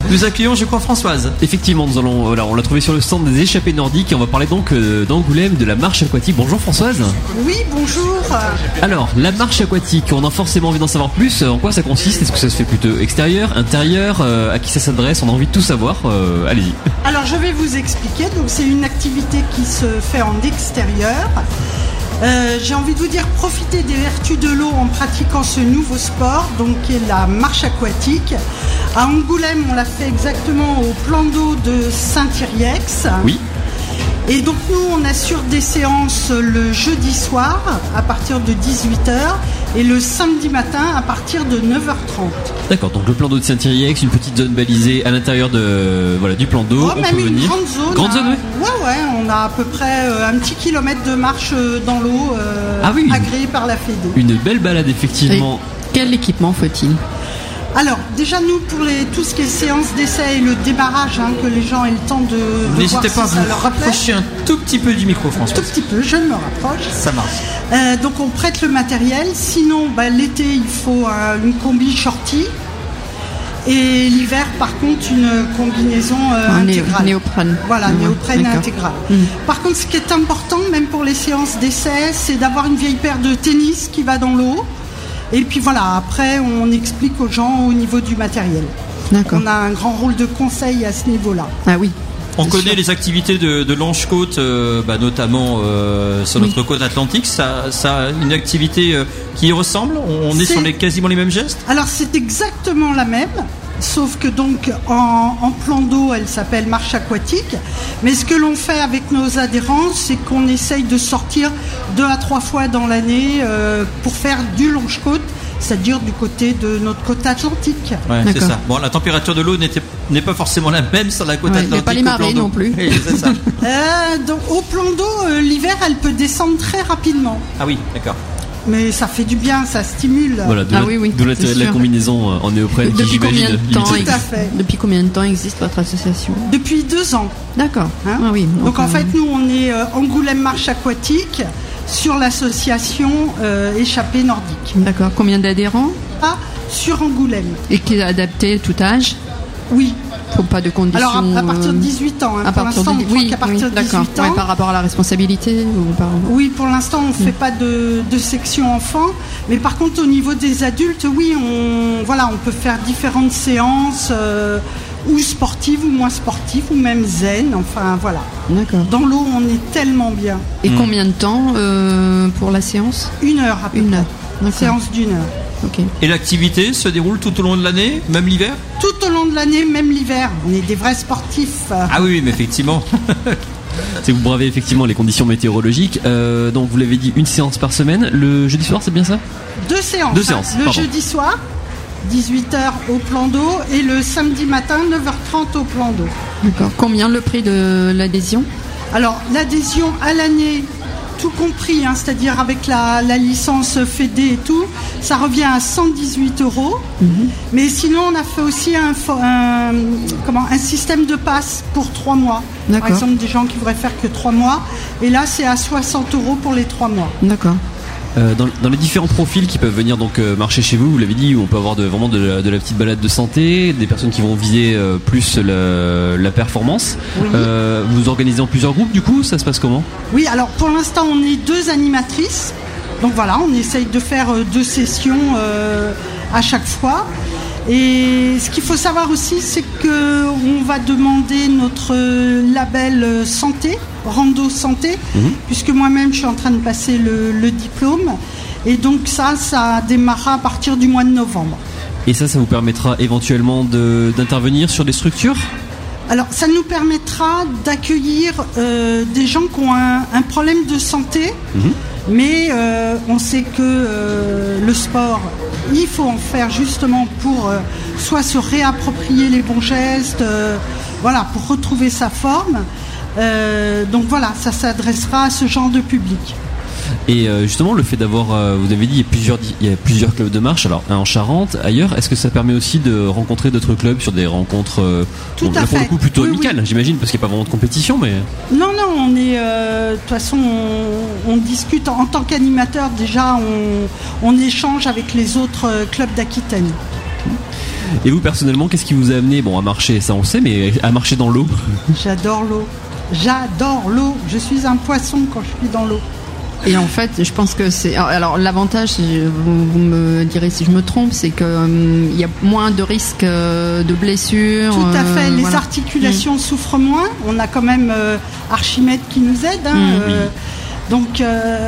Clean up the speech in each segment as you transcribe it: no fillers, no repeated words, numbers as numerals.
Nous accueillons, je crois, Françoise. Effectivement, on l'a trouvé sur le stand des échappées nordiques et on va parler donc d'Angoulême, de la marche aquatique. Bonjour Françoise. Oui, bonjour. Alors, la marche aquatique, on a forcément envie d'en savoir plus. En quoi ça consiste? Est-ce que ça se fait plutôt extérieur, intérieur? À qui ça s'adresse? On a envie de tout savoir. Allez-y. Alors, je vais vous expliquer. Donc, c'est une activité qui se fait en extérieur. J'ai envie de vous dire, profitez des vertus de l'eau en pratiquant ce nouveau sport, donc qui est la marche aquatique. À Angoulême, on l'a fait exactement au plan d'eau de Saint-Yrieix. Oui. Et donc nous, on assure des séances le jeudi soir à partir de 18h et le samedi matin à partir de 9h30. D'accord, donc le plan d'eau de Saint-Yrieix, une petite zone balisée à l'intérieur du plan d'eau. On même peut venir. Grande zone. Grande zone, oui. Ouais, on a à peu près un petit kilomètre de marche dans l'eau agréée par la Fédé. Une belle balade, effectivement. Et quel équipement faut-il ? Alors, déjà, nous, pour tout ce qui est séance d'essai et le démarrage, que les gens aient le temps de n'hésitez voir pas à vous rapprocher un tout petit peu du micro, François. Tout petit peu, je me rapproche. Ça marche. Donc, on prête le matériel. Sinon, l'été, il faut une combi shorty. Et l'hiver, par contre, une combinaison intégrale. Néoprène. Voilà, néoprène intégrale. Par contre, ce qui est important, même pour les séances d'essai, c'est d'avoir une vieille paire de tennis qui va dans l'eau. Et puis voilà, après, on explique aux gens au niveau du matériel. D'accord. On a un grand rôle de conseil à ce niveau-là. Ah oui. On connaît les activités de Longe-Côte, notamment sur notre côte atlantique. Ça a une activité qui y ressemble. On est sur quasiment les mêmes gestes. Alors, c'est exactement la même. Sauf que donc en plan d'eau, elle s'appelle marche aquatique. Mais ce que l'on fait avec nos adhérents, c'est qu'on essaye de sortir 2 à 3 fois dans l'année pour faire du longe-côte, c'est-à-dire du côté de notre côte atlantique. Ouais, c'est ça. Bon, la température de l'eau n'est pas forcément la même sur la côte atlantique. Il n'y a pas les marées non plus. Oui, c'est ça. Donc, au plan d'eau, l'hiver, elle peut descendre très rapidement. Ah oui, d'accord. Mais ça fait du bien, ça stimule. Voilà, d'où l'intérêt de la combinaison en néoprène. Depuis combien de temps existe votre association? Depuis 2 ans. D'accord. Ah oui. Donc en fait, nous, on est Angoulême Marche Aquatique sur l'association Échappée Nordique. D'accord. Combien d'adhérents? Sur Angoulême. Et qui est adapté à tout âge? Oui. Faut pas de conditions. Alors à partir de 18 ans. Pour l'instant, on prend qu'à partir de 18 ans. Ouais, par rapport à la responsabilité Oui, pour l'instant, on ne fait pas de section enfant. Mais par contre, au niveau des adultes, oui, on peut faire différentes séances, ou sportives, ou moins sportives, ou même zen. Enfin, voilà. D'accord. Dans l'eau, on est tellement bien. Et combien de temps pour la séance? 1 heure à peu près. D'accord. Séance d'1 heure. Okay. Et l'activité se déroule tout au long de l'année, même l'hiver? Tout au long de l'année, même l'hiver. On est des vrais sportifs. Ah oui, mais effectivement. C'est que vous bravez effectivement les conditions météorologiques. Donc vous l'avez dit, une séance par semaine. Le jeudi soir, c'est bien ça? 2 séances. Le jeudi soir, 18h au plan d'eau, et le samedi matin, 9h30 au plan d'eau. D'accord. Combien le prix de l'adhésion? Alors, l'adhésion à l'année, tout compris, c'est-à-dire avec la licence Fédé et tout, ça revient à 118 €. Mais sinon, on a fait aussi un système de passe pour 3 mois. D'accord. Par exemple, des gens qui voudraient faire que 3 mois. Et là, c'est à 60 € pour les 3 mois. D'accord. Dans les différents profils qui peuvent venir donc marcher chez vous l'avez dit, où on peut avoir vraiment de la petite balade de santé, des personnes qui vont viser plus la performance. Oui. Vous organisez en plusieurs groupes, du coup, ça se passe comment? Oui, alors pour l'instant, on est 2 animatrices. Donc voilà, on essaye de faire 2 sessions à chaque fois. Et ce qu'il faut savoir aussi, c'est qu'on va demander notre label santé, Rando Santé, puisque moi-même, je suis en train de passer le diplôme. Et donc ça démarrera à partir du mois de novembre. Et ça vous permettra éventuellement d'intervenir sur des structures? Alors, ça nous permettra d'accueillir des gens qui ont un problème de santé, mais on sait que le sport, il faut en faire justement pour soit se réapproprier les bons gestes, pour retrouver sa forme. Donc voilà, ça s'adressera à ce genre de public. Et justement, le fait d'avoir, vous avez dit, il y a plusieurs clubs de marche, alors un en Charente, ailleurs, est-ce que ça permet aussi de rencontrer d'autres clubs sur des rencontres Tout à fait. pour le coup plutôt amicales, j'imagine, parce qu'il n'y a pas vraiment de compétition, mais... Non, on est... de toute façon, on discute en tant qu'animateur, déjà, on échange avec les autres clubs d'Aquitaine. Et vous personnellement, qu'est-ce qui vous a amené, à marcher, ça on le sait, mais à marcher dans l'eau? J'adore l'eau. J'adore l'eau. Je suis un poisson quand je suis dans l'eau. Et en fait, je pense que c'est. Alors, l'avantage, vous me direz si je me trompe, c'est que y a moins de risques de blessures. Tout à fait. Les voilà. articulations souffrent moins. On a quand même Archimède qui nous aide. Donc,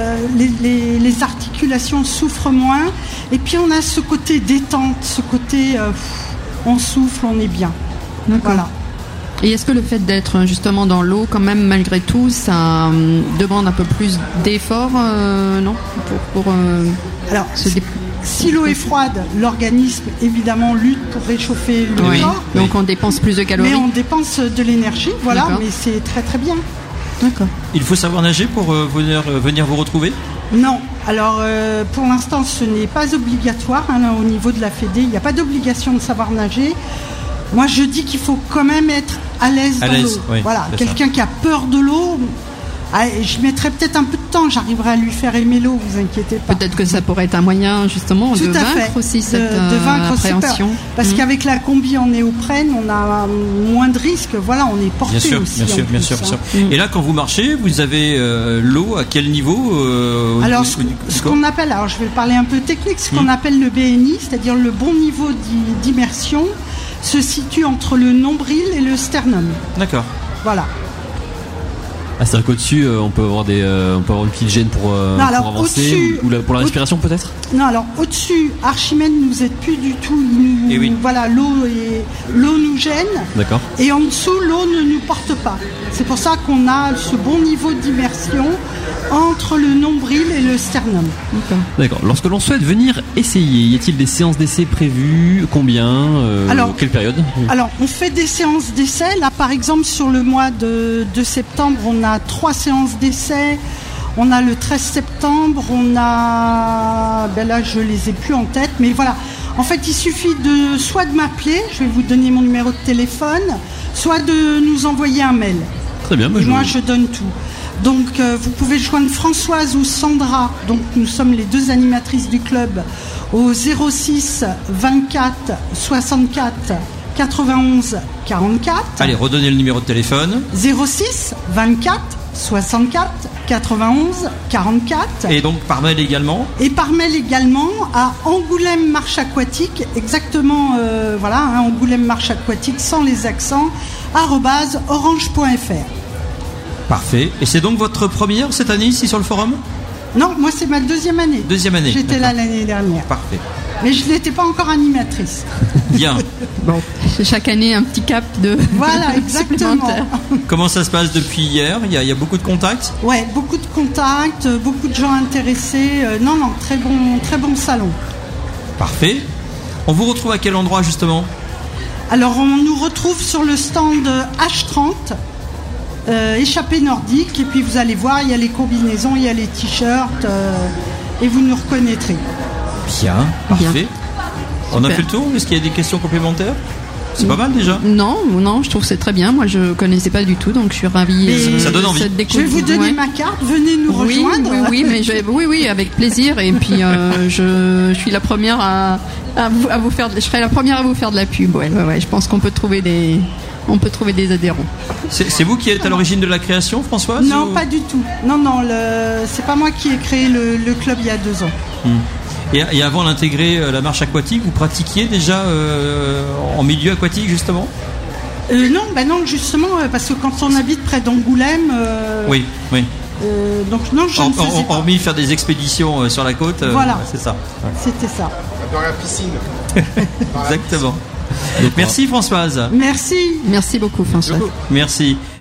les articulations souffrent moins. Et puis, on a ce côté détente, ce côté on souffle, on est bien. D'accord. Voilà. Et est-ce que le fait d'être justement dans l'eau, quand même, malgré tout, ça demande un peu plus d'effort, non, Alors, si l'eau est froide, l'organisme, évidemment, lutte pour réchauffer le corps. Donc, on dépense plus de calories. Mais on dépense de l'énergie, voilà, D'accord. mais c'est très très bien. D'accord. Il faut savoir nager pour venir vous retrouver? Non, alors pour l'instant, ce n'est pas obligatoire. Au niveau de la Fédé, il n'y a pas d'obligation de savoir nager. Moi, je dis qu'il faut quand même être à l'aise dans l'eau. Oui, voilà, quelqu'un qui a peur de l'eau, je mettrais peut-être un peu de temps, j'arriverai à lui faire aimer l'eau, vous inquiétez pas. Peut-être que ça pourrait être un moyen justement de vaincre aussi cette appréhension. Parce qu'avec la combi en néoprène, on a moins de risques. Voilà, on est porté aussi. Bien sûr. Et là, quand vous marchez, vous avez l'eau à quel niveau Alors, ce qu'on appelle, je vais parler un peu technique, ce qu'on appelle le BNI, c'est-à-dire le bon niveau d'immersion, se situe entre le nombril et le sternum. D'accord. Voilà. C'est-à-dire qu'au-dessus, on peut avoir une petite gêne pour avancer, ou pour la respiration peut-être. Non, alors au-dessus, Archimède ne nous aide plus du tout. Voilà, l'eau nous gêne. D'accord. Et en dessous, l'eau ne nous porte pas. C'est pour ça qu'on a ce bon niveau d'immersion entre le nombril et le sternum. D'accord. Lorsque l'on souhaite venir essayer, y a-t-il des séances d'essai prévues? Combien? Quelle période? Alors, on fait des séances d'essai. Là, par exemple, sur le mois de septembre, on a 3 séances d'essai. On a le 13 septembre, on a... là, je les ai plus en tête, mais voilà. En fait, il suffit soit de m'appeler, je vais vous donner mon numéro de téléphone, soit de nous envoyer un mail. Très bien. Moi, je donne tout. Donc, vous pouvez joindre Françoise ou Sandra. Donc, nous sommes les 2 animatrices du club au 06 24 64 91 44. Allez, redonnez le numéro de téléphone. 06 24 64 91 44. Et donc par mail également. Et par mail également à Angoulême Marche Aquatique, exactement, Angoulême Marche Aquatique sans les accents, @orange.fr. Parfait. Et c'est donc votre première cette année ici sur le forum? Non, moi c'est ma 2e année. 2e année. J'étais là l'année dernière. Parfait. Mais je n'étais pas encore animatrice. Bien. Bon, chaque année un petit cap de. Voilà, exactement. Comment ça se passe depuis hier? Il y a beaucoup de contacts? Ouais, beaucoup de contacts, beaucoup de gens intéressés. Non, très bon salon. Parfait. On vous retrouve à quel endroit justement? Alors, on nous retrouve sur le stand H30. Échappée nordique, et puis vous allez voir, il y a les combinaisons, il y a les t-shirts, et vous nous reconnaîtrez. Bien, parfait. On a fait le tour? Est-ce qu'il y a des questions complémentaires? C'est pas mal déjà. Non, je trouve que c'est très bien. Moi, je connaissais pas du tout, donc je suis ravie. Ça donne envie. Je vais vous donner ma carte. Venez nous rejoindre. Oui, avec plaisir. Et puis, je suis la première à vous faire. Je serai la première à vous faire de la pub. Ouais. Je pense qu'on peut trouver des adhérents. C'est vous qui êtes à l'origine de la création, Françoise? Non, pas du tout. Non, c'est pas moi qui ai créé le club il y a 2 ans. Et avant d'intégrer la marche aquatique, vous pratiquiez déjà en milieu aquatique justement? Non, justement, parce que quand on habite près d'Angoulême... Oui. Donc non, je ne faisais pas. Hormis faire des expéditions sur la côte, voilà. C'est ça. Ouais. C'était ça. Dans la piscine. Exactement. Merci Françoise. Merci beaucoup Françoise. Merci.